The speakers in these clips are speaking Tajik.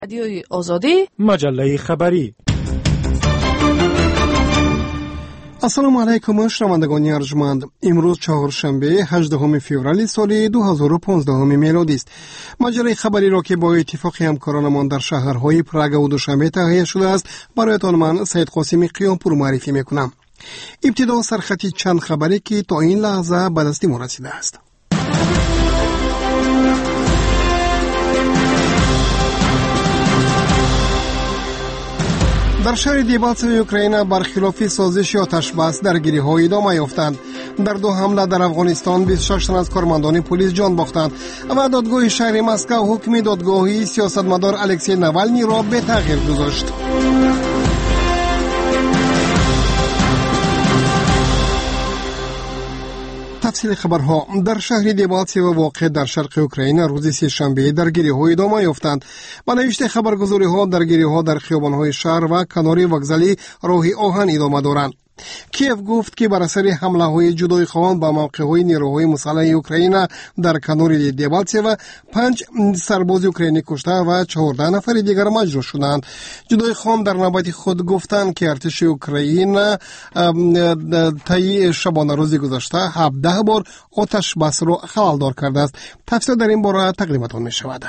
رادیوی آزادی، مجله خبری. السلام علیکم شنوندگان ارجمند. امروز چهارشنبه 18 فوریه سال 2015 میلادی است. مجله خبری را که با اتفاق همکارانمان در شهرهای پراگ و دوشنبه تهیه شده است برایتان من سید قاسمی قیامپور معرفی میکنم. ابتدا سرخطی چند خبری که تا این لحظه به دست ما رسیده است. در شهر دیبالتسو اوکراین برخلاف سازش آتش بس درگیری‌ها ادامه یافتند. در دو حمله در افغانستان 26 تن از کارمندان پلیس جان باختند و دادگاه شهر مسکو حکم دادگاهی سیاستمدار الکسی ناوالنی را به تغییر گذاشت. تفصیل خبرها. در شهر دیبالتسو واقع در شرق اوکراین روز سه‌شنبه درگیری‌ها ادامه یافتند. با نوشته خبرگزاری‌ها درگیری‌ها در خیابان‌های شهر و کنار وокзالی راه آهن ادامه دارند. کیف گفت که بر اثر حمله‌های جدای خواهان به موقع‌های نیروهای مسلح اوکراین در کنار دیبالتسو 5 سرباز اوکراینی کشته و 14 نفر دیگر مجروح شدند. جدای خواهان در نوبت خود گفتند که ارتش اوکراین طی شبانه روز گذشته 17 بار آتش بس را خلال‌دار کرده است. تفصیل در این باره تقدیمتان می‌شود.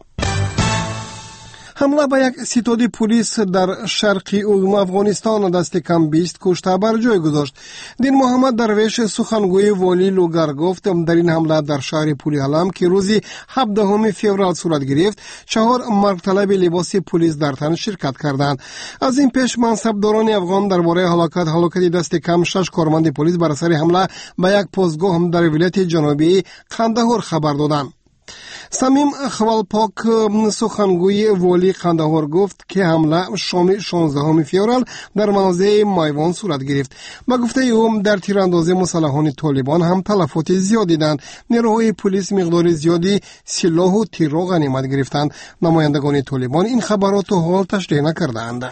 حمله به یک ستاد پلیس در شرقی افغانستان دست کم 20 کشته بر جای گذاشت. دین محمد درویش سخنگوی والی لوگر گفت در این حمله در شهر پولی علم که روز 17 فوریه صورت گرفت 4 مرگ طلب لباس پلیس در تن شرکت کردند. از این پیش منصبداران افغان درباره هلاکت دست کم 6 کارمند پلیس بر اثر حمله به یک پوزگاه هم در ولایت جنوبی قندهار خبر دادند. سمیم خوالپاک سخنگوی والی قندهار گفت که حمله شام 16 فوریه در موضع مایوان صورت گرفت. با گفته او در تیراندازی مسلحان طالبان هم تلفات زیاد دیدند. نیروهای پلیس مقدار زیادی سلاح و تیر را غنیمت گرفتند. نمایندگان طالبان این خبرات تا حال تشریح نکردند.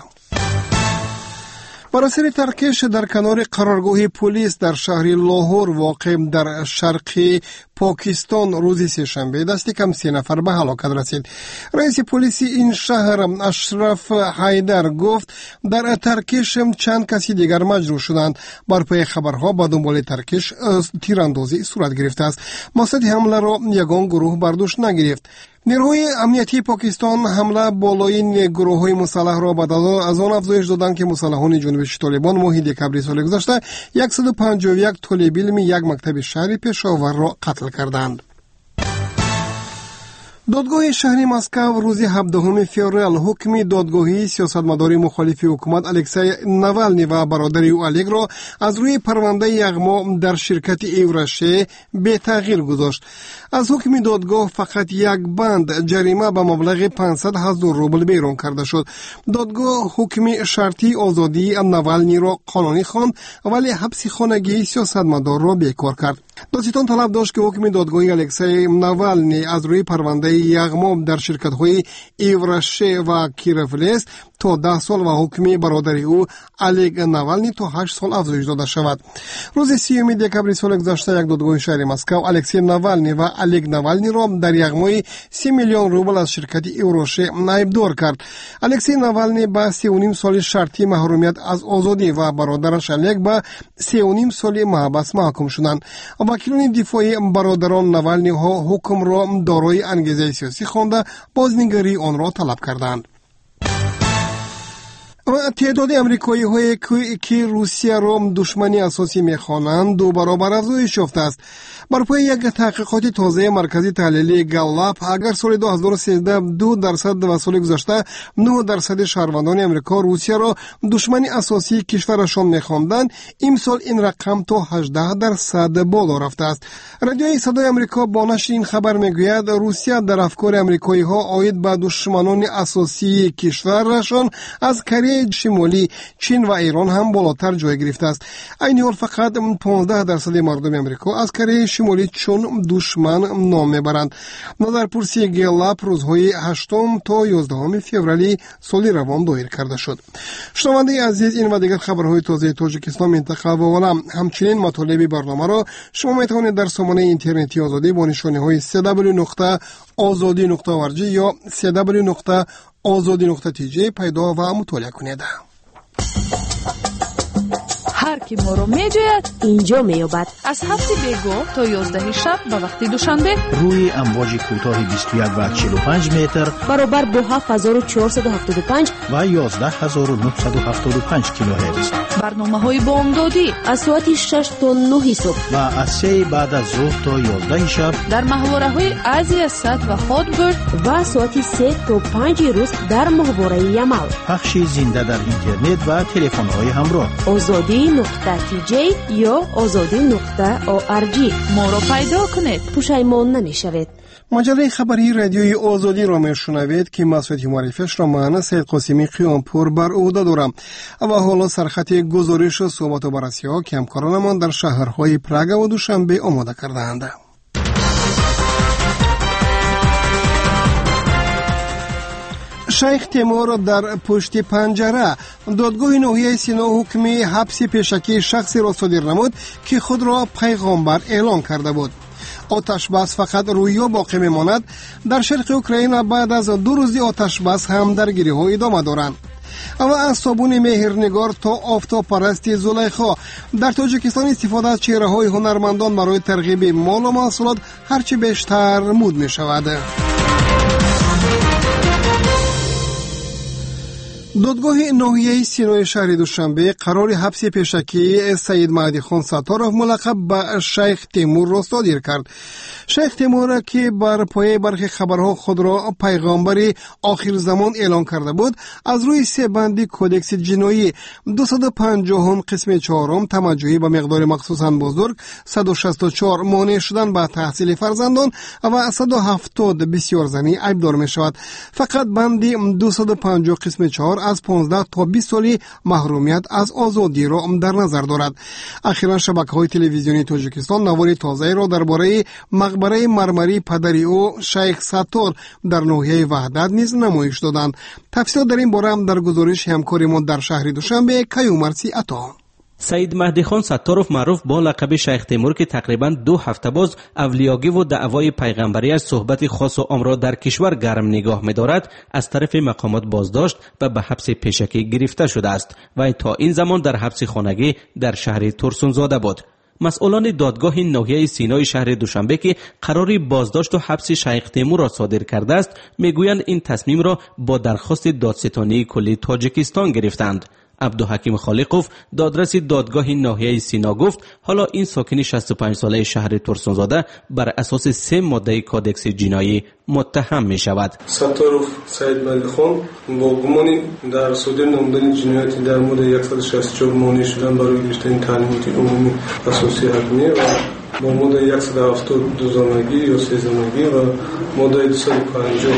بر اثر ترکش در کنار قرارگاه پلیس در شهر لاهور واقع در شرق پاکستان روز سه‌شنبه دست کم 3 نفر به هلاکت رسید. رئیس پلیس این شهر اشرف حیدر گفت در ترکش چند کسی دیگر مجروح شدند. بر پای خبرها با دنبال ترکش تیراندازی صورت گرفته است. مقصد حمله را یگان گروه برداشت نگرفت. نیروهای امنیتی پاکستان حمله بالای گروه‌های مسلح را بعد از آن افزایش دادند که مسلحان جنبش طالبان ماه دکمبر سال گذشته 151 طالب علم یک مکتب شهری پشاور را قتل کردند. دادگاه شهر مسکو روز 17 فوریه حکم دادگاهی سیاستمدار مخالف حکومت الکسی ناوالنی و برادر او الگ را از روی پرونده یغما در شرکت ایورشه به تغییر گذاشت. از حکم دادگاه فقط یک بند جریمه به مبلغ 500,000 روبل بیرون کرده شد. دادگاه حکم شرطی آزادی ناوالنی را قانونی خواند ولی حبس خانگی سیاستمدار را بیکار کرد. دادستان طلب داشت که حکم دادگاهی الکسی ناوالنی از روی پرونده یغما در شرکت‌های ایورشه و کیرفلس تا 10 سال و حکم برادر او الگ ناوالنی تا 8 سال افزایش داده شود. روز 30 دکمبر سال گذشته یک دادگاه شهر مسکو الکسی ناوالنی و الگ ناوالنی را در یغمای 30 میلیون روبل از شرکت ایورشه نایبدار کرد. الکسی ناوالنی به 3.5 سال شرطی محرومیت از آزادی و برادرش الگ به 3.5 سال محبس محکوم شدند. وکیلان دفاعی برادران ناوالنی ها حکم را دارای انگیزه سیاسی خوانده بازنگری آن را طلب کردند. تعداد امریکایی هایی که روسیه را دشمنی اساسی می‌خوانند 2 برابر افزایش یافته است. بر پای یک تحقیقات تازه مرکزی تحلیلی گالاپ اگر سال 2013 2% و سال گذشته 9% شهروندان امریکا روسیه را دشمنی اساسی کشورشان می‌خواندند، امسال این رقم تا 18% بالا رفته است. رادیوی صدای امریکا با نشر این خبر میگوید روسیه در افکار امریکایی ها عاید به دشمنان اساسی کشورشان از کره شمالی، چین و ایران هم بالاتر جای گرفته است. این حال فقط 15% مردم امریکا از کره شمالی چون دشمن نام میبرند. نظرپرسی گالاپ روزهای 8 تا 11 فوریه سال روان دایر کرده شد. شنونده عزیز، این و دیگر خبرهای تازه تاجیکستان، منطقه و عالم، همچنین مطالب برنامه را شما میتوانید در سامانه اینترنتی آزادی با نشانی های www.azadi.tv azadi.org یا www.azadi.tj پیدا و مطالعه کنید. هر کی ما رو می‌جوید اینجا می‌یابد. از 7 بیگاه تا 11 شب به وقت دوشنبه روی امواج کوتاه 21 و 45 متر برابر با 7475 و 11975 کیلوهرتز. برنامه‌های بامدادی از ساعت 6 تا 9 صبح و از 3 بعد از ظهر تا 11 شب در محوره‌های ازیا سد و هادبرد و ساعت 3 تا 5 روز در محوره یمل. پخش زنده در اینترنت و تلفن‌های همراه. azadi.tj یا azadi.org. ما رو پیدا کنید. پشیمان نمی‌شوید. مجله خبری رادیوی آزادی را میشنوید که مسئولیت معرفیش را من سید قاسمی قیامپور بر عهده دارم. و حالا سرخط گزارش و صحبت و بررسی ها که همکارانمان در شهرهای پراگ و دوشنبه آماده کرده‌اند. شیخ تیمور در پشت پنجره. دادگاه ناحیه سینا حکم حبس پیشکی شخصی را صادر نمود که خود را پیغامبر اعلان کرده بود. آتش بس فقط رویا باقی میماند. در شرق اوکراین بعد از 2 روز آتش بس هم درگیری ها ادامه دارند. و از صابون مهرنگار تا آفتاب پرستی زلیخا. در تاجیکستان استفاده از چهره های هنرمندان برای ترغیب مال و محصولات هرچی بیشتر مود می شود. دادگاه ناحیه سینای شهر دوشنبه قرار حبس پیشکی سید مهدی خان ستارov ملقب به شیخ تیمور را صادر کرد. شیخ تیمور که بر پایه برخی خبرها خود را پیغامبر آخر زمان اعلان کرده بود، از روی 3 بند کودکس جنایی 250 قسم 4 تمجهی به مقدار مخصوصاً بزرگ، 164 مانع شدن به تحصیل فرزندان و 170 بسیار زنی عیبدار می شود. فقط بند 250 قسم 4 از 15 تا 20 سالی محرومیت از آزادی را در نظر دارد. اخیراً شبکه‌های تلویزیونی تاجیکستان نواری تازه را درباره مقبره مرمری پدری او شیخ ستار در ناحیه وحدت نیز نمایش دادند. تفصیلات در این باره هم در گزارش همکارمان در شهر دوشنبه کیومرسی عطا. سید مهدی خان ستارov معروف با لقب شیخ تیمور که تقریباً 2 هفته باز اولیاگی و دعوای پیغمبری از صحبت خاص و عام را در کشور گرم نگاه می‌دارد، از طرف مقامات بازداشت و به حبس پیشکی گرفته شده است و تا این زمان در حبس خانگی در شهر ترسونزاده بود. مسئولان دادگاه ناحیه سینای شهر دوشنبه که قراری بازداشت و حبس شیخ تیمور را صادر کرده است، میگویند این تصمیم را با درخواست دادستانی کلی تاجیکستان گرفتند. عبدالحکیم خالقوف دادرس دادگاه ناحیه سینا گفت حالا این ساکن 65 ساله شهر ترسونزاده بر اساس 3 ماده کودکس جنایی متهم می شود. ستارov سید مهدی خان با گمان در صادر نمودن جنایاتی در مورد 164 مانع شدن برای گرفتن تعلیمات عمومی اساسی حکمیه و با ماده 172 زنگی یا 3 زنگی و ماده 250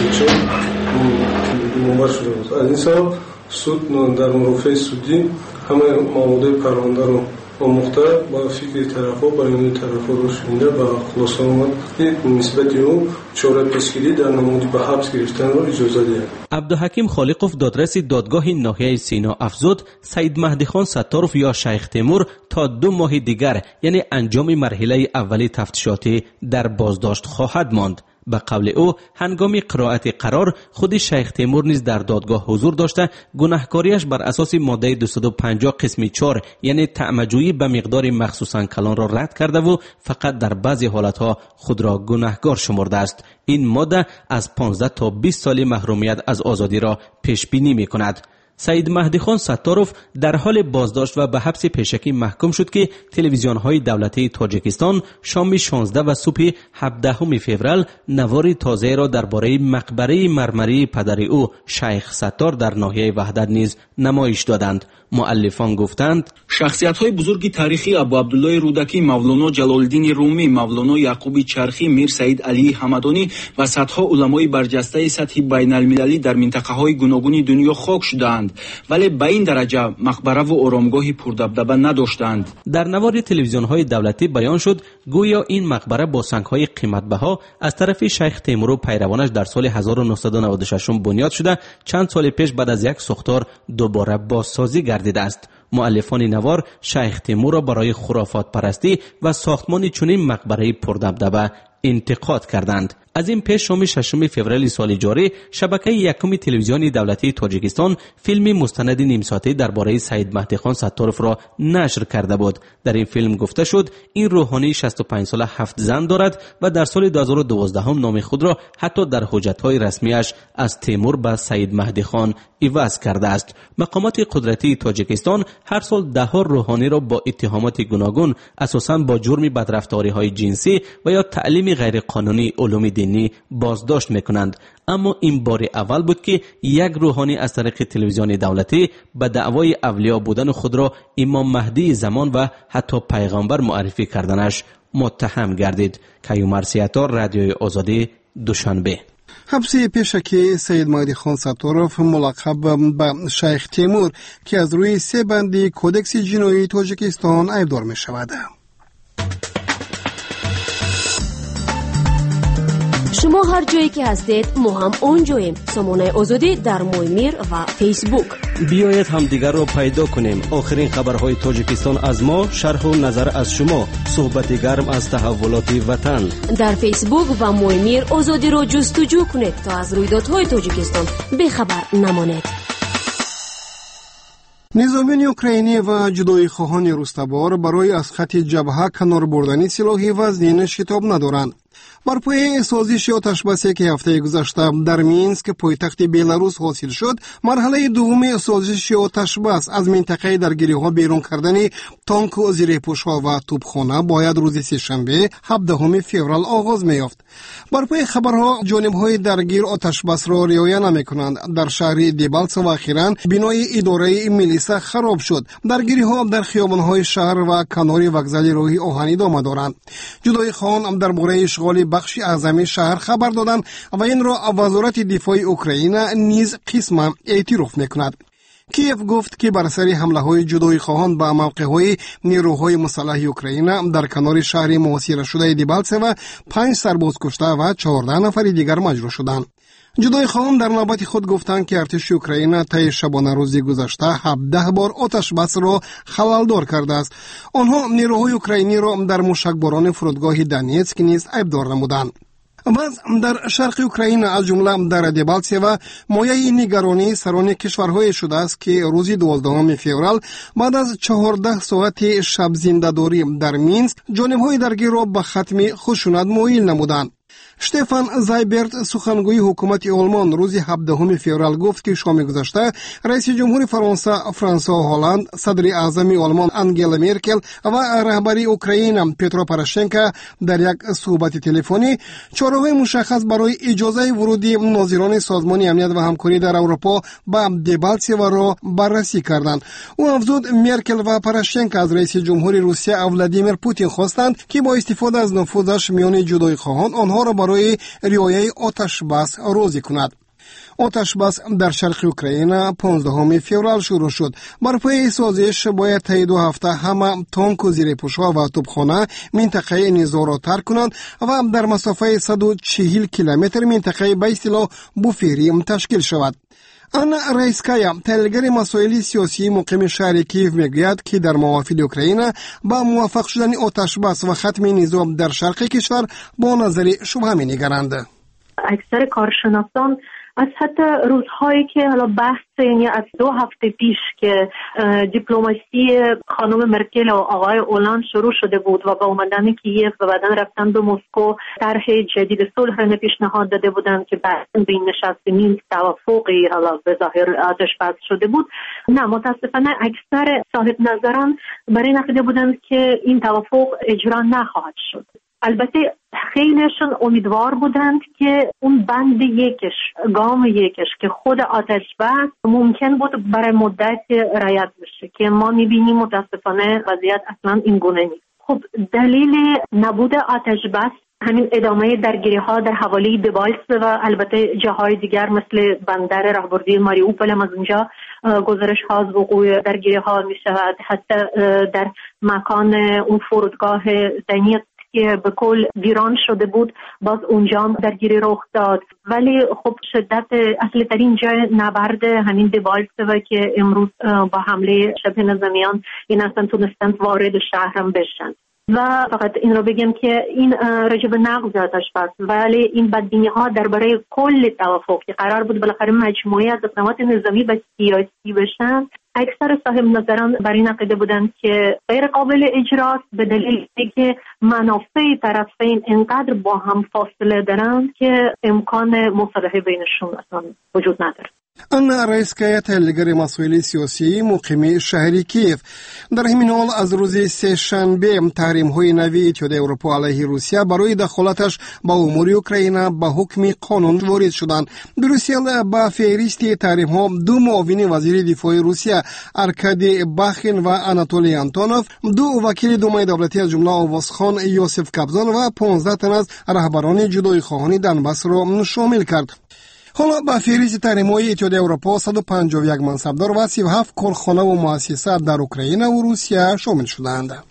مبر شده بود. از این سبب سود در مرافع سودی همه مواد پرونده رو آموخته با فکر طرفا بیان طرفا رو شنیده و خلاصه آمد که نسبت او چاره پیشگیری در نمود به حبس گرفتن رو اجازه دهد. عبدالحکیم خالقوف دادرس دادگاه ناحیه سینا افزود سید مهدی خان ستارov یا شیخ تیمور تا 2 ماه دیگر یعنی انجام مرحله اولی تفتیشاتی در بازداشت خواهد ماند. به قول او هنگام قرائت قرار خود شیخ تیمور نیز در دادگاه حضور داشته گناهکاریش بر اساس ماده 250 قسم 4 یعنی طعنه‌جویی به مقدار مخصوصاً کلان را رد کرده و فقط در بعضی حالتها خود را گناهکار شمرده است. این ماده از 15 تا 20 سال محرومیت از آزادی را پیش بینی می کند. سید مهدی خان ستارov در حال بازداشت و به حبس پیشکی محکوم شد که تلویزیون‌های دولتی تاجیکستان شام 16 و صبح 17 فوریه نواری تازه را درباره مقبره مرمری پدر او شیخ ستار در ناحیه وحدت نیز نمایش دادند. مؤلفان گفتند شخصیت‌های بزرگ تاریخی ابو عبدالله رودکی، مولانا جلال‌الدین رومی، مولانا یعقوب چرخی، میر سید علی حمدانی و صدها علمای برجسته سطح بین‌المللی در منطقه‌های گوناگون دنیا خاک شدند، ولی به این درجه مقبره و آرامگاه پردبدبه نداشتند. در نوار تلویزیون‌های دولتی بیان شد گویا این مقبره با سنگ‌های قیمت‌بها از طرف شیخ تیمور و پیروانش در سال 1996 بنیاد شده، چند سال پیش بعد از یک ساختار دوباره بازسازی گردیده است. مؤلفان نوار شیخ تیمور را برای خرافات پرستی و ساختمان چنین مقبره پردبدبه انتقاد کردند. از این پیش شام 6 فوریه سال جاری شبکه یکم تلویزیون دولتی تاجیکستان فیلمی مستند نیم ساعته درباره سید مهدی خان ستارف را نشر کرده بود. در این فیلم گفته شد این روحانی 65 ساله 7 زن دارد و در سال 2012 نام خود را حتی در حجت‌های رسمیش از تیمور به سید مهدی خان عوض کرده است. مقامات قدرتی تاجیکستان هر سال ده‌ها روحانی را با اتهامات گوناگون اساساً با جرم بدرفتاری‌های جنسی و یا تعلیم غیر قانونی علوم دینی بازداشت میکنند. اما این بار اول بود که یک روحانی از طریق تلویزیون دولتی به دعوای اولیا بودن خود را امام مهدی زمان و حتی پیغمبر معرفی کردنش متهم گردید. کیومر سیاتار، رادیوی آزادی، دوشنبه. حبس پیشکی سید مهدی خان ستارف ملقب به شیخ تیمور که از روی 3 بند کودکس جنایی تاجیکستان ایبدار می شود. شما هر جایی که هستید ما هم اونجاییم. سامانه آزادی در مویمیر و فیسبوک. بیایید هم دیگر رو پیدا کنیم. آخرین خبرهای تاجیکستان از ما، شرح و نظر از شما، صحبت گرم از تحولات وطن. در فیسبوک و مویمیر آزادی رو جستجو کنید تا از رویدادهای تاجیکستان بیخبر نمانید. نظامیان اوکراینی و جدایی خواهان روستبار برای از خط جبهه کنار بردن سلاح وزنین شتاب ندارند. بر پایه سازش آتشبسی که هفته گذشته در مینسک پایتخت بیلاروس حاصل شد، مرحله دوم سازش آتشبس از منطقه درگیری‌ها بیرون کردن تانک و زیرپوش‌ها و توپخانه باید روز سه‌شنبه 17 فوریه آغاز می‌یافت. بر پایه خبرها جانب‌های درگیر آتشبس را رعایت نمی‌کنند. در شهر دیبالتسو اخیراً بنای اداره میلیسا خراب شد. درگیری‌ها در خیابان‌های شهر و کنار وокزال راهی آهنی ادامه دارند. جدایی خواهان درباره اشغال بخش اعظمی شهر خبر دادند و این را وزارت دفاع اوکراین نیز قسم اعتراف می‌کند. کیف گفت که بر سر حمله‌های جدایی خواهان به موقع‌های نیروهای مسلح اوکراین در کنار شهر محاصره شده دیبالتسو 5 سرباز کشته و 14 نفر دیگر مجروح شدند. جدایی خواهان در نوبت خود گفتند که ارتش اوکراین طی شبانه روزی گذشته 17 بار آتش بس را خلالدار کرده است. آنها نیروهای اوکراینی را در موشکباران فرودگاه دانیتسک نیز ایبدار نمودند. باز در شرق اوکراین از جمله در دیبالتسو مایه نگرانی سران کشورهای شده است که روز 12 فوریه بعد از 14 ساعت شب زنده‌داری در مینسک جانب‌های درگیر را به ختم خشونت مایل نمودند. شتفان زایبرت سخنگوی حکومت آلمان روز 17 فوریه گفت که شام گذشته رئیس جمهور فرانسه فرانسوا هالند، صدر اعظم آلمان انگلا مرکل و رهبر اوکراین پیترو پوراشنکو در یک صحبت تلفنی چهارراه مشخص برای اجازه ورود ناظران سازمان امنیت و همکاری در اروپا به دیبالتسو را بررسی کردند. او افزود مرکل و پوراشنکو از رئیس جمهور روسیه ولادیمیر پوتین خواستند که با استفاده از نفوذش میان جدایی خواهان آنها را برای رعایت آتش بس راضی کند. آتش بس در شرق اوکراین 15 فوریه شروع شد. بر پایه سازش باید طی 2 هفته همه تانک و زیرپوش‌ها و توپخانه منطقه نزاع را ترک کنند و در مسافه 140 کیلومتر منطقه به اصطلاح بوفری تشکیل شود. آنا رایسکایا تحلیلگر مسائل سیاسی مقیم شهر کیف میگوید که در موافقت اوکراین با موافق شدن آتش بس و ختم نزاع در شرق کشور با نظر شبهه می‌نگرند. اکثر کارشناسان از حتی روزهایی که حالا بحث یعنی از 2 هفته پیش که دیپلماسی خانم مرکل و آقای اولاند شروع شده بود و با اومدن کیف و بعدن رفتن به مسکو طرح جدید صلح را پیشنهاد داده بودند که بعد به این نشست مینسک توافقی حالا به ظاهر آتش بس شده بود. نه، متاسفانه اکثر صاحب نظران برای نقده بودند که این توافق اجرا نخواهد شد. البته خیلیشون امیدوار بودند که اون بند یکش، گام یکش که خود آتش بس ممکن بود برای مدت رعایت بشه که ما میبینیم متاسفانه وضعیت اصلا این گونه نیست. خب دلیل نبود آتش بس همین ادامه درگیری ها در حوالی دیبالتسو و البته جاهای دیگر مثل بندر راهبردی ماریوپول هم از اونجا گزارش ها از وقوع درگیری ها می شود. حتی در مکان اون فرودگاه دانیتسک که به کل ویران شده بود باز اونجا درگیری رخ داد. ولی خب شدت اصلی ترین جای نبرد همین دیبالتسو که امروز با حمله شبه نظامیان این اصلا تونستند وارد شهرم بشن. و فقط این رو بگم که این راجب نقض آتش بس، ولی این بدبینی ها درباره کل توافق که قرار بود بالاخره مجموعه از اقدامات نظامی و سیاسی بشن، اکثر صاحب نظران بر این عقیده بودند که غیر قابل اجراست به دلیل اینکه منافع طرفین اینقدر با هم فاصله دارند که امکان مصالحه بینشون اصلا وجود نداره. آن رئیس هیئت حلگر مسائل سیاسی مقیم شهر کیف در همین حال از روز سه‌شنبه تحریم‌های نوی اتحادیه اروپا علیه روسیه برای دخالتش با امور اوکراین به حکم قانون وارد شدند. بروسل با فهرست تحریم‌ها دو معاون وزیر دفاع روسیه ارکادی باخین و آناتولی آنتونوف، دو وکیل دومای دولتی از جمله آوازخان یوسف کابزان و 15 تن از رهبران جدایی خواهان دنباس را شامل کرد. حالا با فهرست تحریم‌های اتحادیه اروپا 151 منصبدار و 37 کارخانه و مؤسسه در اوکراین و روسیه شامل شدند.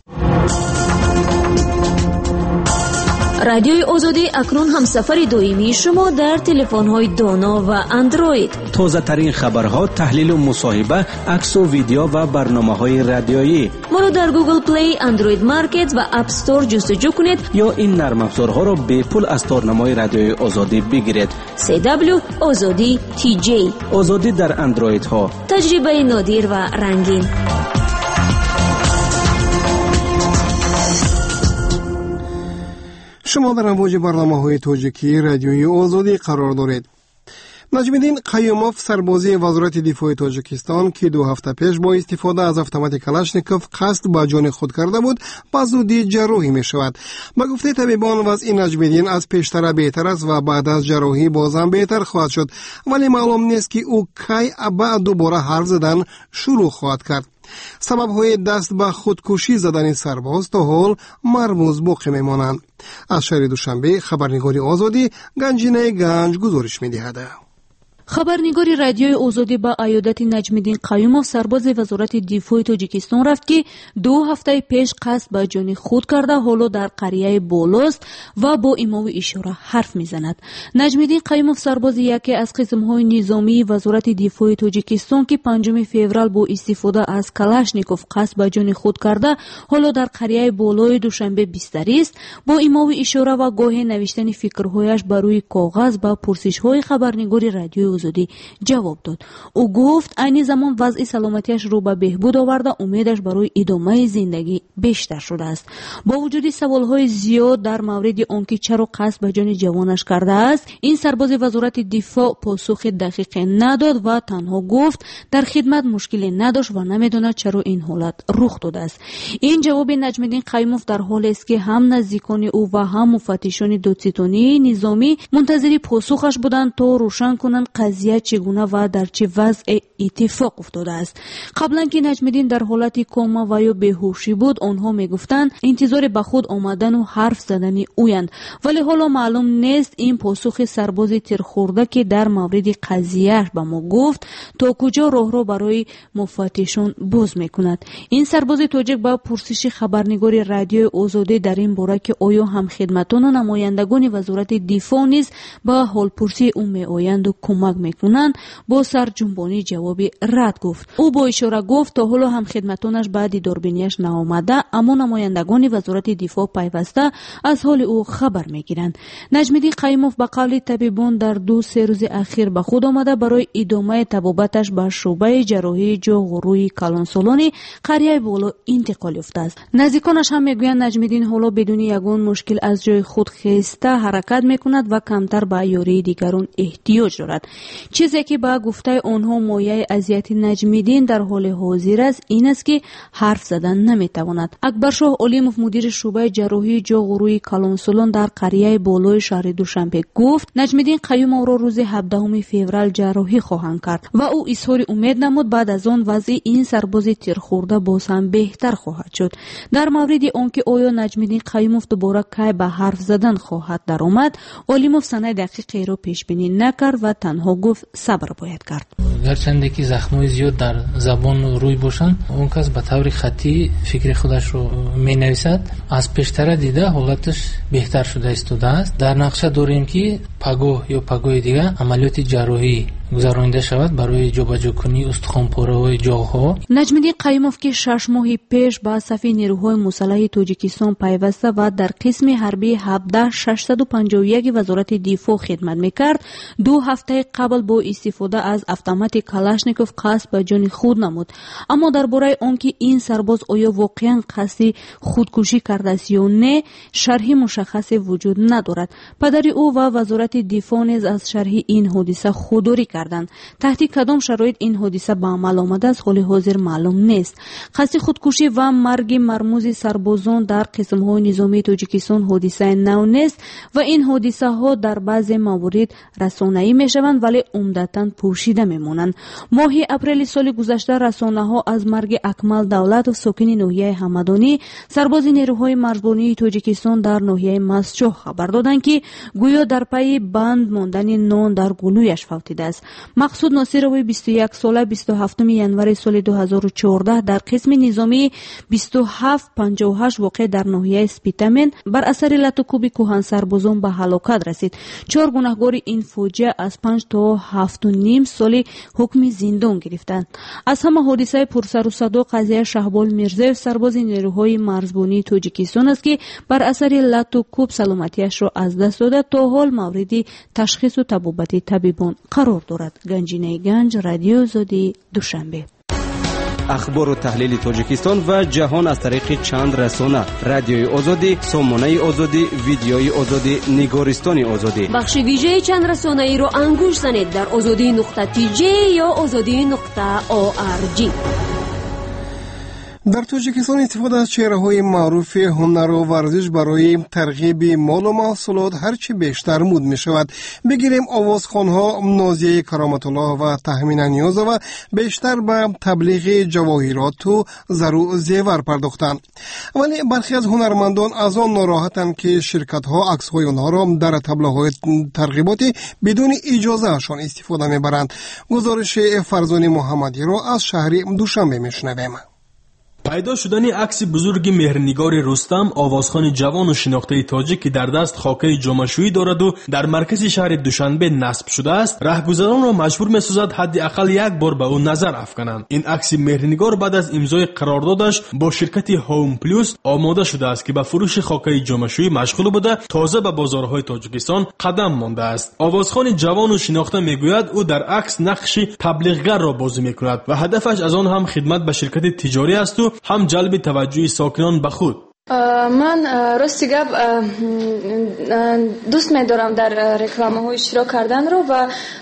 رادیوی آزادی اکنون هم سفر دائمی شما در تلفن‌های دانا و اندروید. تازه ترین خبرها، تحلیل و مصاحبه، عکس و ویدیو و برنامه‌های رادیویی. ما را در گوگل پلی، اندروید مارکت و اپ استور جستجو کنید یا این نرم افزارها را به پول از تارنمای رادیوی آزادی بگیرید. CW آزادی TJ، آزادی در اندروید ها، تجربه نادر و رنگین. شما در امواج برنامه‌های تاجیکی رادیوی آزادی قرار دارید. نجم‌الدین قیوموف سربازی وزارت دفاع تاجیکستان که 2 هفته پیش با استفاده از اتومات کلاشنیکوف قصد به جان خود کرده بود، با زودی جراحی می شود. با گفته طبیبان وضع نجم‌الدین از پیشتر بهتر است و بعد از جراحی بازم بهتر خواهد شد، ولی معلوم نیست که او کی بعد دوباره حرف زدن شروع خواهد کرد. سبب‌های دست به خودکشی زدن سرباز تا حال مرموز باقی می‌مانند. از شهر دوشنبه خبرنگار آزادی گنجینه گنج گزارش می‌دهد. خبرنگار رادیوی آزادی با عیادت نجم‌الدین قیوموف سرباز وزارت دفاع تاجیکستان رفت که 2 هفته پیش قصد به جان خود کرده، حالا در قریه بولوست و با ایما و اشاره حرف میزند. نجم‌الدین قیوموف سرباز یکی از قسم‌های نظامی وزارت دفاع تاجیکستان که 5 فوریه با استفاده از کلاشنیکوف قصد به جان خود کرده، حالا در قریه بولوی دوشنبه بستری است. با ایما و اشاره و گاهی نوشتن فکرهایش بر روی کاغذ با پرسش‌های خبرنگار رادیوی آزادی جواب داد. او گفت عین زمان وضع سلامتیش رو به بهبود آورده، امیدش برای ادامه زندگی بیشتر شده است. با وجود سوالهای زیاد در مورد آنکه چرا قصد به جان جوانش کرده است، این سرباز وزارت دفاع پاسخ دقیق نداد و تنها گفت در خدمت مشکلی نداشت و نمیداند چرا این حالت رخ داده است. این جواب نجم‌الدین قیوموف در حالی است که هم نزدیکان او و هم مفتشان دادستانی نظامی منتظر پاسخش بودند تا روشن کنند قضیه چگونه و در چه وضع اتفاق افتاده است. قبلا که نجم‌الدین در حالت کما و یا بیهوشی بود، آنها میگفتند انتظار به خود آمدن و حرف زدن اویند، ولی حالا معلوم نیست این پاسخ سرباز تیرخورده که در مورد قضیه به ما گفت تا کجا راه را برای مفتشان باز میکند. این سرباز تاجیک با پرسش خبرنگار رادیوی آزادی در این باره که آیا هم خدمتان و نمایندگان وزارت دفاع نیز با حال پرسی او میآیند و کمک میکنند، با سرجنبانی جوابی رد گفت. او با اشاره گفت تا حالا هم خدمتانش بعد دوربینیش نآمده، اما نمایندگان وزارت دفاع پیوسته از حال او خبر میگیرند. نجم‌الدین قیوموف به قول طبیبان در 2-3 روز اخیر به خود آمده برای ادامه طبابتش به شعبه جراحی جوغ و روی کلانسولانی قریه بولو انتقال یافته است. نزدیکانش هم میگویند نجم‌الدین حالا بدون یگان مشکل از جای خود خسته حرکت میکند و کمتر به یاری دیگران احتیاج دارد. چیزی که با گفته آنها مایه اذیت نجم‌الدین در حال حاضر است این است که حرف زدن نمیتواند. اکبرشاه علیموف مدیر شعبه جراحی جوغ و روی کلانسولان در قریه بولوی شهر دوشنبه گفت نجم‌الدین قیوموف را روز 17 فوریه جراحی خواهند کرد و او اظهار امید نمود بعد از آن وضع این سرباز تیرخورده باز هم بهتر خواهد شد. در مورد آنکه آیا نجم‌الدین قیوموف دوباره کی به حرف زدن خواهد درآمد، علیموف سند دقیقی را پیش بینی نکرد و تنها گفت صبر باید کرد. گرچنده که زخم‌های زیاد در زبان روی باشند، اون کس به طور خطی فکر خودش رو می‌نویسد. از پیشتر دیده حالتش بهتر شده است. در نقشه داریم که پگاه یا پگاه دیگه عملیات جراحی гузаронида шавад барои ҷобаҷӯкунии устухонпораҳои ҷоғҳо. наҷмиддин қаюмов ки 6 моҳи пеш ба сафи нерӯҳои мусаллаҳи тоҷикистон пайваста ва дар қисми ҳарбии 17651 вазорати дифоъ хидмат мекард, 2 ҳафтаи қабл бо истифода аз автомати калашников қасд ба ҷони худ намуд. аммо дар бораи он ки ин сарбоз оё воқеан қасди худкушӣ кардааст ё не, шарҳи мушаххасе вуҷуд надорад. падари ӯ ва вазорати дифоъ низ аз шарҳи ин ҳодиса худдорӣ карданд. таҳти кадом шароит ин ҳодиса ба амал омадааст ҳоли ҳозир маълум нест. қасди худкушӣ ва марги мармӯзи сарбозон дар қисмҳои низомии тоҷикистон ҳодисаи нав нест ва ин ҳодисаҳо дар баъзе маворид расонаӣ мешаванд, вале умдатан пӯшида мемонанд. моҳи апрели соли гузашта расонаҳо аз марги акмал давлатов, сокини ноҳияи ҳамадонӣ, сарбози нерӯҳои марзбонии тоҷикистон дар ноҳияи мастчоҳ хабар доданд ки гӯё дар пайи банд мондани нон дар гулӯяш фавтидааст. мақсуд носирови 21 сола 27 январи соли 2014 дар қисми низомии 2758 воқеъ дар ноҳияи спитамен бар асари латукуби кӯҳансарбозон ба ҳалокат расид. 4 гунаҳгори ин фоҷиа аз 5 то 7.5 соли ҳукми зиндон гирифтанд. аз ҳама ҳодисаи пурсару садо қазияи Шаҳбол Мирзоев, сарбози нерӯҳои марзбонии тоҷикистон аст ки бар асари латукуб саломатиашро аз даст дода, то ҳол мавриди ташхису табобати табибон қарор дорад. Ганҷинаи Ганҷ, Радиои Озодӣ, Душанбе. ахбору таҳлили тоҷикистон ва ҷаҳон аз тариқи чанд расона: Радиои Озодӣ, Сомонаи Озодӣ, Видеои Озодӣ, Нигористони Озодӣ. бахши вижеи чанд расонаиро ангӯш занед дар озодӣ.tj ё озодӣ.org. дар тоҷикистон истифода аз чеҳраҳои маъруфи ҳунару варзиш барои тарғиби молу маҳсулот ҳарчи бештар муд мешавад. бигирем овозхонҳо Нозияи Кароматуллоҳ ва Таҳмина Ниёзова бештар ба таблиғи ҷавоҳироту зару зевар пардохтанд. вале бархе аз ҳунармандон аз он нороҳатанд ки ширкатҳо аксҳои онҳоро дар таблоҳои тарғиботӣ бидуни иҷозаашон истифода мебаранд. гузориши Фарзони Муҳаммадиро аз шаҳри Душанбе мешунавем. пайдо шудани акси бузурги меҳрнигори Рустам, овозхони ҷавону шинохтаи тоҷик ки дар даст хокаи ҷомашӯӣ дораду дар маркази шаҳри Душанбе насб шудааст, раҳгузаронро маҷбур месозад ҳадди ақал як бор ба ӯ назар афкананд. ин акси меҳрнигор баъд аз имзои қарордодаш бо ширкати Home Plus омода шудааст ки ба фурӯши хокаи ҷомашӯӣ машғул буда тоза ба бозорҳои Тоҷикистон қадам мондааст. овозхони ҷавону шинохта мегӯяд ӯ дар акс нақши таблиғгарро бозӣ мекунад ва ҳадафаш аз он ҳам хидмат ба ширкати тиҷорӣ асту ҳам ҷалби таваҷҷӯҳи сокинон ба худ. ман рости гап дӯст медорам дар рекламаҳо иштирок карданро ва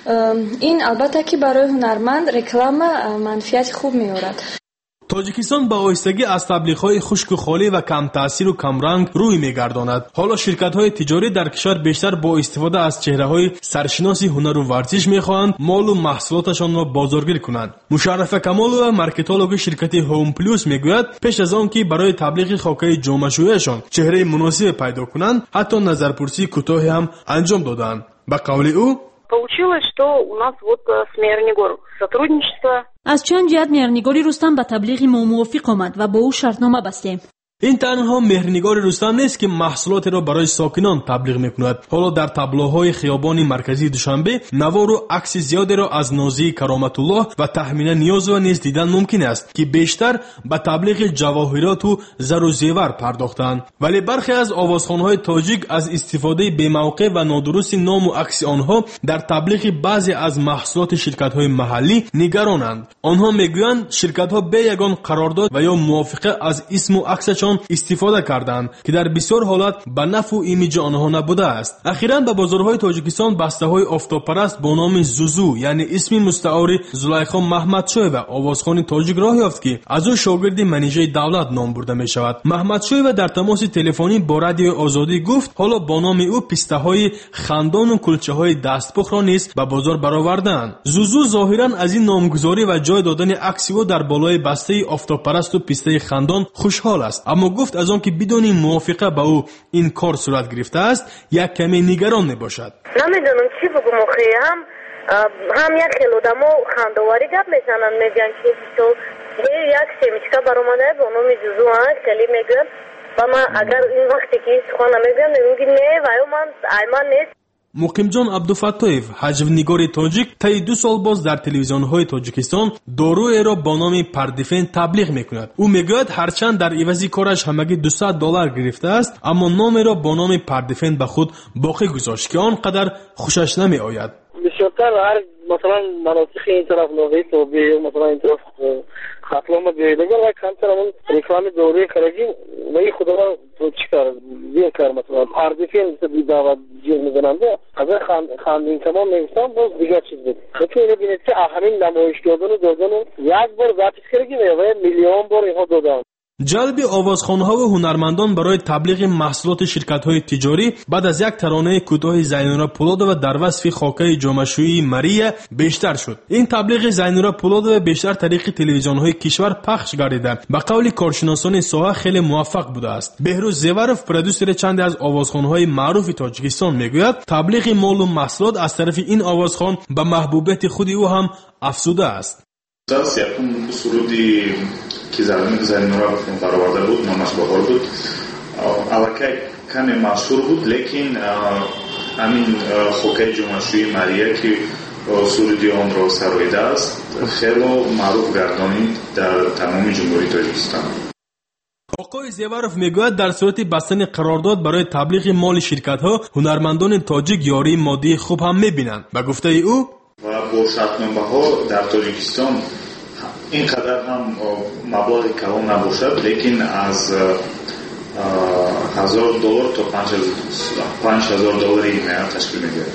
ин албатта ки барои ҳунарманд реклама манфиати хуб меорад. тоҷикистон ба оҳистагӣ аз таблиғҳои хушку холӣ ва камтаъсиру камранг рӯй мегардонад. ҳоло ширкатҳои тиҷорӣ дар кишвар бештар бо истифода аз чеҳраҳои саршиноси ҳунару варзиш мехоҳанд молу маҳсулоташонро бозоргир кунанд. Мушаррафа Камолова, маркетологи ширкати Home Plus мегӯяд, пеш аз он ки барои таблиғи хокаи ҷомашӯиашон чеҳраи муносибе пайдо кунанд, ҳатто назарпурсии кӯтоҳе ҳам анҷом доданд. ба қавли ӯ, получилось, что у нас вот с Меҳрнигор сотрудничество. аз чанд ҷиҳат Меҳрнигори Рустам ба таблиғи мо мувофиқ омад ва бо ӯ шартнома бастем. ин танҳо меҳрнигори Рустам нест ки маҳсулотеро барои сокинон таблиғ мекунад. ҳоло дар таблоҳои хиёбони марказии Душанбе навору акси зиёдеро аз Нозии Кароматуллоҳ ва Таҳмина Ниёзова низ дидан мумкин аст, ки бештар ба таблиғи ҷавоҳироту зару зевар пардохтаанд. вале бархе аз овозхонҳои тоҷик аз истифодаи бемавқеъ ва нодурусти ному акси онҳо дар таблиғи баъзе аз маҳсулоти ширкатҳои маҳаллӣ нигаронанд. онҳо мегӯянд ширкатҳо бе ягон қарордод ва ё мувофиқа аз исму аксашон истифода карданд, ки дар бисёр ҳолат ба нафъу имиҷи онҳо набудааст. ахиран ба бозорҳои Тоҷикистон бастаҳои офтобпараст бо номи Зузу, яъне исми мустаъори Зулайхо Маҳмадшоева, овозхони тоҷик роҳ ёфт ки аз ӯ шогирди манижаи давлат ном бурда мешавад. Маҳмадшоева дар тамоси телефонӣ бо Радиои Озодӣ гуфт, ҳоло бо номи ӯ пистаҳои хандону кулчаҳои дастпухро низ ба бозор баровардаанд. Зузу зоҳиран аз ин номгузорӣ ва ҷой додани акси ӯ дар болои бастаи офтобпарасту пистаи хандон хушҳол аст, аммо гуфт аз он ки бидуни мувофиқа ба ӯ ин кор сурат гирифтааст, як каме нигарон мебошад. намедонам чӣ бугум охи ҳам як хел одамо хандоварӣ гап мезананд, мегӯянд ки то як семичка баромадае бо номи Зузу хеле мегӯянд ва ман агар ин вақте ки сухан намегӯям мегӯям ки не ваё ман нест. مقیمجان عبدالفتاحов ҳаҷвнигори тоҷик таи 2 сол боз дар телевизионҳои тоҷикистон доруеро бо номи пардифен таблиғ мекунад. ӯ мегӯяд ҳарчанд дар ивази кораш ҳамагӣ $200 гирифтааст, аммо номеро бо номи пардифен ба худ боқӣ гузошт ки он қадар хушаш намеояд. бисёртар ҳар масалан манотиқи ин тараф ноҳияи тобе масалан ин тараф хатлома биёед агар ва камтар ҳамон реклами дорӯи карагӣ ва ин худова чикар зиёд кар масалан пардифен дава ҷир мезананда агар хандин тамом мевисам боз дигар чиз буд. лекин ино бинед ки ҳамин намоиш додану як бор запис карагӣ ва миллион бор инҳо доданд. ҷалби овозхонҳо ва ҳунармандон барои таблиғи маҳсулоти ширкатҳои тиҷорӣ баъд аз як таронаи кӯтоҳи Зайнура Пулодова дар васфи хокаи ҷомашӯии Мария бештар шуд. ин таблиғи Зайнура Пулодова бештар тариқи телевизионҳои кишвар пахш гардида ба қавли коршиносони соҳа хеле муваффақ будааст. Беҳрӯз Зеваров, продюсери чанде аз овозхонҳои маъруфи Тоҷикистон, мегӯяд таблиғи молу маҳсулот аз тарафи ин овозхон ба маҳбубияти худи ӯ ҳам афзуда аст. якум суруди ки Зайнура бароварда буд, номаш Баҳор буд. Аллакай каме машҳур буд, лекин ҳамин хокаи ҷомашӯии Мария ки суруди онро сароидааст, хело маъруф гардонид дар тамоми ҷумҳурии Тоҷикистон. оқои Зеваров мегӯяд дар сурати бастани қарордод барои таблиғи моли ширкатҳо ҳунармандони тоҷик ёрии моддии хуб ҳам мебинанд. Ба гуфтаи ӯ ва бо шартномаҳо дар Тоҷикистон ин қадар ҳам маблағи калон набошад, лекин аз $1,000 то $5,000 ташкил мегирад.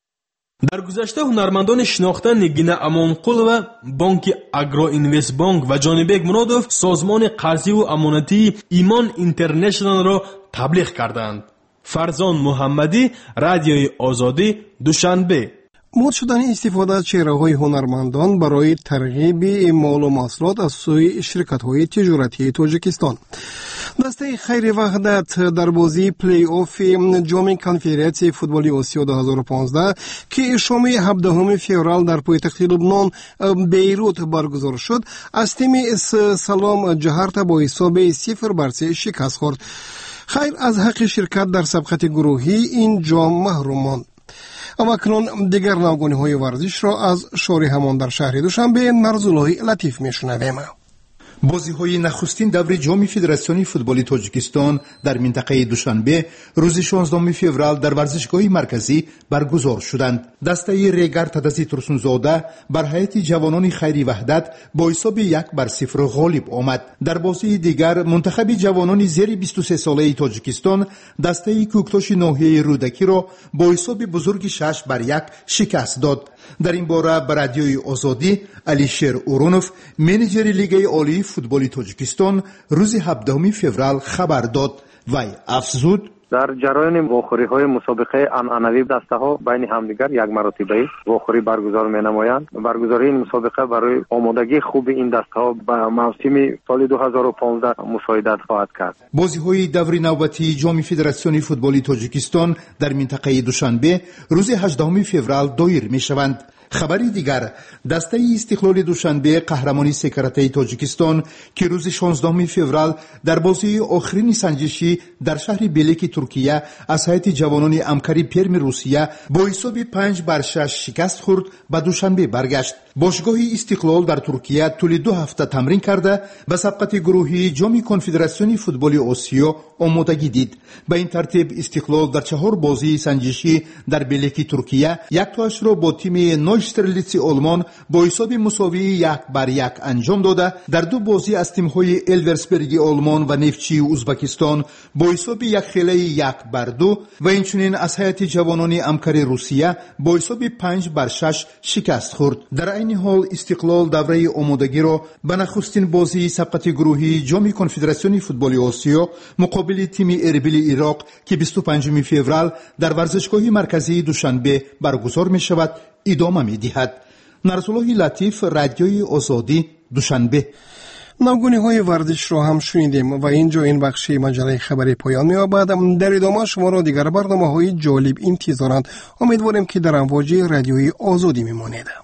дар гузашта ҳунармандони шинохта Нигина Амонқул ва бонки Агроинвестбанк ва Ҷонибек Муродов созмони қарзиву амонатии Имон Интернешналро таблиғ карданд. Фарзон Муҳаммадӣ, Радиои Озодӣ, Душанбе. мод шудани истифода аз чеҳраҳои ҳунармандон барои тарғиби молу маҳсулот аз сӯи ширкатҳои тиҷоратии Тоҷикистон. дастаи хайри ваҳдат дар бозии плей-оффи ҷоми конференсияи футболи Осиё 2015 ки шоми 17 феврал дар пойтахти Лубнон Бейрут баргузор шуд, аз тими Салом Ҷаҳарта бо ҳисоби 0-3 шикаст хӯрд. хайр аз ҳаққи ширкат дар сабқати гурӯҳӣ ин ҷом маҳрум монд. акнун дигар навгониҳои варзишро аз шори ҳамон дар шаҳри Душанбе Марзуллоҳи Латиф мешунавем. бозиҳои нахустин даври ҷоми Федератсиони футболи Тоҷикистон дар минтақаи Душанбе рӯзи 16 феврал дар варзишгоҳи марказӣ баргузор шуданд. дастаи Регар Тадази Турсунзода бар ҳайати ҷавонони хайри ваҳдат бо ҳисоби 1-0 ғолиб омад. дар бозии дигар мунтахаби ҷавонони зери 23 солаи Тоҷикистон дастаи Кӯктоши ноҳияи Рӯдакиро бо ҳисоби бузурги 6-1 шикаст дод. дар ин бора ба Радиои Озодӣ Алишер Урунов, менеҷери Лигаи олии футболи Тоҷикистон, рӯзи 17 феврал хабар дод. вай афзуд: дар ҷараёни вохӯриҳои мусобиқаи анъанавии дастаҳо байни ҳамдигар як маротибаи вохӯрӣ баргузор менамоянд. баргузории ин мусобиқа барои омодагии хуби ин дастаҳо ба мавсими соли 2015 мусоидат хоҳад кард. бозиҳои даври навбатии ҷоми Федератсиони футболи Тоҷикистон дар минтақаи Душанбе рӯзи 18 феврал доир мешаванд. хабари дигар, дастаи Истиқлоли Душанбе қаҳрамони секаратаи Тоҷикистон ки рӯзи 16 феврал дар бозии охирини санҷишӣ дар шаҳри Белеки Туркия аз ҳайати ҷавонони Амкари Перми Русия бо ҳисоби 5-6 шикаст хӯрд, ба Душанбе баргашт. бошгоҳи Истиқлол дар Туркия тӯли 2 ҳафта тамрин карда ба сабқати гурӯҳии ҷоми Конфедератсиони футболи Осиё омодагӣ дид. ба ин тартиб Истиқлол дар 4 бозии санҷишӣ дар Белеки Туркия яктоашро бо тими Нойштерлици Олмон бо ҳисоби мусовии 1-1 анҷом дода, дар 2 бозӣ аз тимҳои Элверсберги Олмон ва Нефчии Узбекистон бо ҳисоби 1-2 ва инчунин аз ҳайати ҷавонони Амкари Русия бо ҳисоби 5-6 шикаст хӯрд. дар айни ҳол Истиқлол давраи омодагиро ба нахустин бозии сабқати гурӯҳии ҷоми Конфедератсиони футболи Осиё муқобили тими Эрбили Ироқ ки 25 феврал дар варзишгоҳи марказии Душанбе баргузор мешавад идома медиҳад. Нарзуллоҳи Латиф, Радиои Озодӣ, Душанбе. навгониҳои варзишро ҳам шунидем ва ин ҷо ин бахши маҷалаи хабарӣ поён меёбад. дар идома шуморо дигар барномаҳои ҷолиб интизоранд. умедворем ки дар амвоҷи Радиои Озодӣ мемонед.